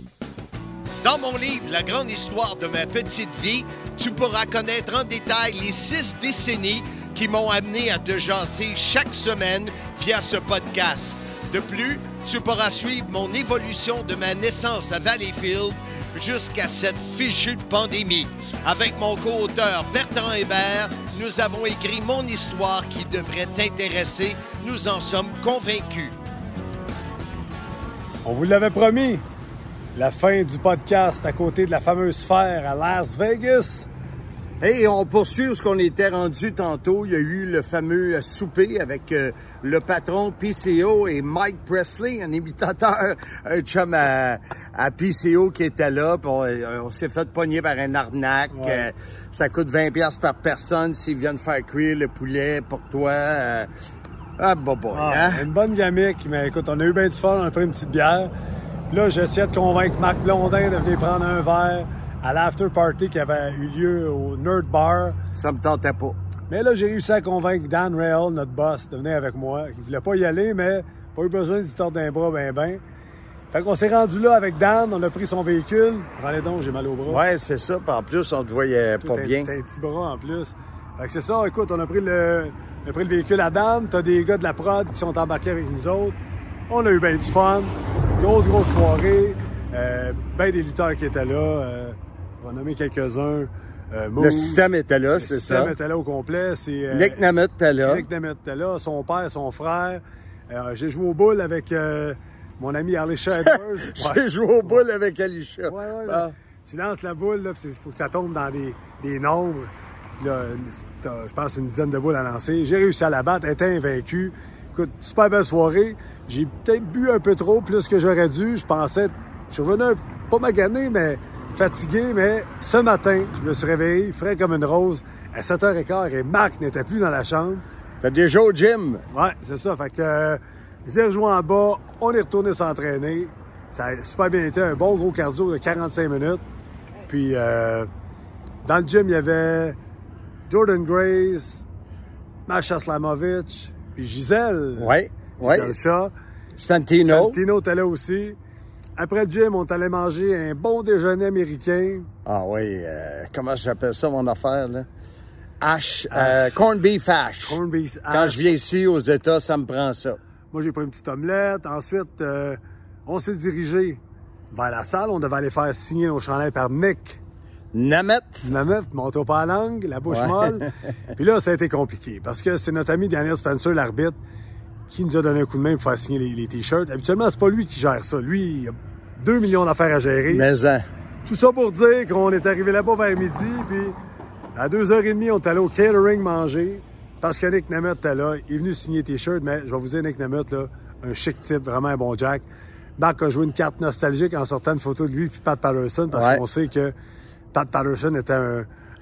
Dans mon livre « La grande histoire de ma petite vie », tu pourras connaître en détail les six décennies qui m'ont amené à te jaser chaque semaine via ce podcast. De plus, tu pourras suivre mon évolution de ma naissance à Valleyfield jusqu'à cette fichue pandémie. Avec mon co-auteur Bertrand Hébert, nous avons écrit mon histoire qui devrait t'intéresser. Nous en sommes convaincus. On vous l'avait promis. La fin du podcast à côté de la fameuse sphère à Las Vegas. Et on poursuit où on était rendu tantôt. Il y a eu le fameux souper avec euh, le patron P C O et Mike Presley, un imitateur, un chum à, à P C O qui était là. Puis on, on s'est fait pogner par un arnaque. Ouais. Euh, ça coûte vingt dollars par personne s'ils viennent faire cuire le poulet pour toi. Euh, ah, bah, bah, ah, hein? Une bonne gamique, mais écoute, on a eu bien du fun, on a pris une petite bière. Là, j'essayais de convaincre Marc Blondin de venir prendre un verre à l'after party qui avait eu lieu au Nerd Bar. Ça me tentait pas. Mais là, j'ai réussi à convaincre Dan Rail, notre boss, de venir avec moi. Il voulait pas y aller, mais pas eu besoin d'y tordre d'un bras, ben ben. Fait qu'on s'est rendu là avec Dan, on a pris son véhicule. Prends-les donc, j'ai mal au bras. Ouais, c'est ça. Puis en plus, on te voyait pas t'as, bien. T'as un petit bras en plus. Fait que c'est ça, écoute, on a pris le, on a pris le véhicule à Dan. T'as des gars de la prod qui sont embarqués avec nous autres. On a eu bien du fun. Grosse, grosse soirée. Euh, ben des lutteurs qui étaient là. Euh, on va nommer quelques-uns. Euh, le système était là, c'est ça. Le système était là au complet. C'est, euh, Nick Nemeth était là. Nick Nemeth était là, son père, son frère. Euh, j'ai joué au boule avec euh, mon ami Alicia Edwards. J'ai ouais. joué au boule avec Alicia. Ouais, ouais, ah. Tu lances la boule, il faut que ça tombe dans des, des nombres. Là, je pense une dizaine de boules à lancer. J'ai réussi à la battre, elle était invaincue. Écoute, super belle soirée. J'ai peut-être bu un peu trop, plus que j'aurais dû. Je pensais... Je suis revenu un, pas magané, mais fatigué. Mais ce matin, je me suis réveillé frais comme une rose à sept heures quinze et Marc n'était plus dans la chambre. T'es déjà au gym. Ouais, c'est ça. Fait que euh, je l'ai rejoint en bas. On est retourné s'entraîner. Ça a super bien été. Un bon gros cardio de quarante-cinq minutes. Puis, euh, dans le gym, il y avait Jordan Grace, Masha Slamovich, puis Gisèle. Ouais, ouais. Gisèle Chat. Santino. Santino était là aussi. Après le gym, on est allé manger un bon déjeuner américain. Ah oui, euh, comment j'appelle ça, mon affaire, là? Hash, euh, corned beef hash. Corned beef hash. Quand je viens ici, aux États, ça me prend ça. Moi, j'ai pris une petite omelette. Ensuite, euh, on s'est dirigé vers la salle. On devait aller faire signer nos chandails par Nick Nemeth. Nemeth, monte au pas à langue, la bouche ouais. molle. Puis là, ça a été compliqué parce que c'est notre ami Daniel Spencer, l'arbitre, qui nous a donné un coup de main pour faire signer les, les t-shirts. Habituellement, c'est pas lui qui gère ça. Lui, il a deux millions d'affaires à gérer. Mais hein. Tout ça pour dire qu'on est arrivé là-bas vers midi, puis à deux heures trente, on est allé au catering manger parce que Nick Nemeth était là. Il est venu signer les t-shirts, mais je vais vous dire, Nick Nemeth, là, un chic type, vraiment un bon Jack. Marc a joué une carte nostalgique en sortant une photo de lui puis Pat Patterson parce ouais. qu'on sait que Pat Patterson était un,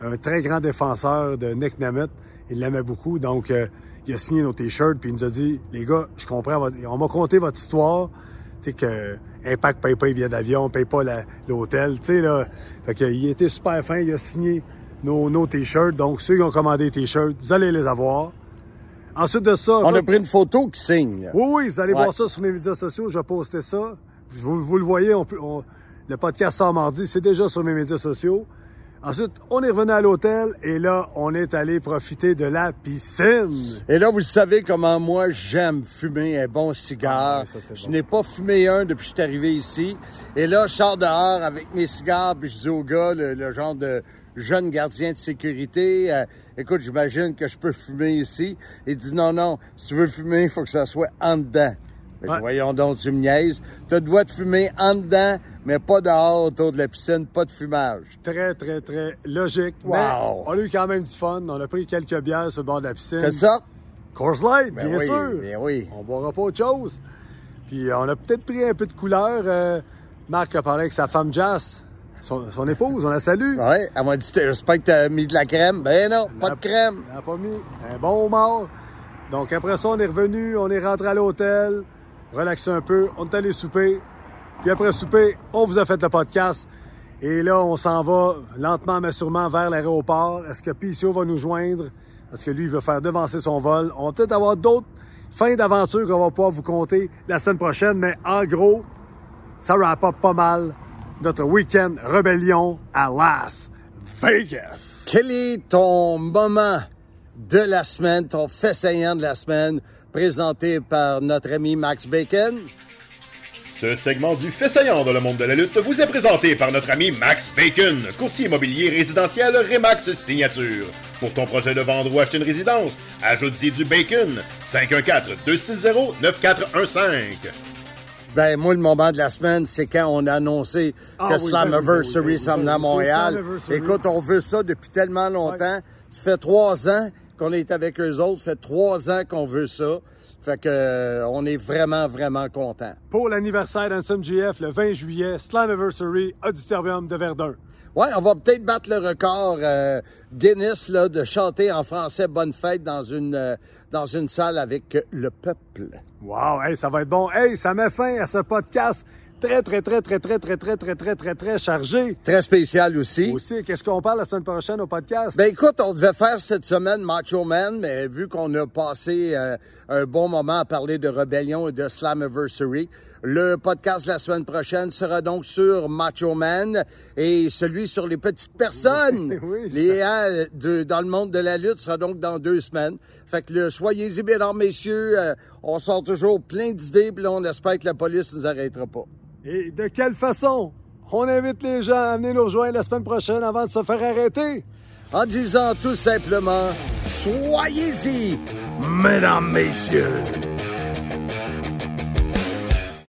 un très grand défenseur de Nick Nemeth. Il l'aimait beaucoup, donc euh, il a signé nos t-shirts, puis il nous a dit, les gars, je comprends, votre... on m'a conté votre histoire, tu sais que Impact paye pas les billets d'avion, paye pas la... l'hôtel, tu sais, là. Fait qu'il était super fin, il a signé nos, nos t-shirts, donc ceux qui ont commandé les t-shirts, vous allez les avoir. Ensuite de ça... On a pris une photo qui signe. Oui, oui, vous allez ouais. voir ça sur mes médias sociaux, je vais poster ça. Vous, vous le voyez, on peut, on... le podcast sort mardi, c'est déjà sur mes médias sociaux. Ensuite, on est revenu à l'hôtel et là, on est allé profiter de la piscine. Et là, vous savez comment moi, j'aime fumer un bon cigare. Ah, ouais, ça, je bon. n'ai pas fumé un depuis que je suis arrivé ici. Et là, je sors dehors avec mes cigares puis je dis au gars, le, le genre de jeune gardien de sécurité, euh, écoute, j'imagine que je peux fumer ici. Il dit non, non, si tu veux fumer, il faut que ça soit en dedans. Ouais. Voyons donc, tu me niaises. Tu dois te fumer en dedans, mais pas dehors autour de la piscine, pas de fumage. Très, très, très logique. Wow! Mais on a eu quand même du fun. On a pris quelques bières sur le bord de la piscine. C'est ça? Coors Light, ben bien oui, sûr. Bien oui. On boira pas autre chose. Puis on a peut-être pris un peu de couleur. Euh, Marc a parlé avec sa femme Jazz, son, son épouse, on la salue. Oui, elle m'a dit, j'espère que t'as mis de la crème. Ben non, pas elle de crème. Elle n'a pas mis. Un bon homard. Donc après ça, on est revenu, on est rentré à l'hôtel. Relaxer un peu, on est allé souper, puis après souper, on vous a fait le podcast, et là, on s'en va lentement mais sûrement vers l'aéroport. Est-ce que P C O va nous joindre? Parce que lui, il veut faire devancer son vol. On va peut-être avoir d'autres fins d'aventure qu'on va pouvoir vous conter la semaine prochaine, mais en gros, ça wrap up pas mal notre week-end rébellion à Las Vegas. Quel est ton moment de la semaine, ton fait saillant de la semaine, présenté par notre ami Max Bacon? Ce segment du fait saillant dans le monde de la lutte vous est présenté par notre ami Max Bacon, courtier immobilier résidentiel Remax Signature. Pour ton projet de vendre ou acheter une résidence, ajoute-y du bacon. cinq un quatre, deux six zéro, neuf quatre un cinq. Ben, moi, le moment de la semaine, c'est quand on a annoncé ah, que oui, Slammiversary ben, oui, s'en venait ben, à oui, Montréal. Écoute, on veut ça depuis tellement longtemps. Ouais. Ça fait trois ans qu'on est avec eux autres. Ça fait trois ans qu'on veut ça. Fait que euh, on est vraiment, vraiment contents. Pour l'anniversaire d'N S M J F, le vingt juillet, Slammiversary, Auditorium de Verdun. Ouais, on va peut-être battre le record euh, Guinness là, de chanter en français Bonne fête dans une, euh, dans une salle avec le peuple. Wow, hey, ça va être bon. Hey, ça met fin à ce podcast très, très, très, très, très, très, très, très, très, très, très chargé. Très spécial aussi. Aussi, qu'est-ce qu'on parle la semaine prochaine au podcast? Ben écoute, on devait faire cette semaine Macho Man, mais vu qu'on a passé euh, un bon moment à parler de Rébellion et de Slammiversary, le podcast de la semaine prochaine sera donc sur Macho Man et celui sur les petites personnes oui, les, hein, de, dans le monde de la lutte sera donc dans deux semaines. Fait que le, soyez-y, mesdames, messieurs, euh, on sort toujours plein d'idées, puis là, on espère que la police ne nous arrêtera pas. Et de quelle façon? On invite les gens à venir nous rejoindre la semaine prochaine avant de se faire arrêter. En disant tout simplement, soyez-y, mesdames, messieurs.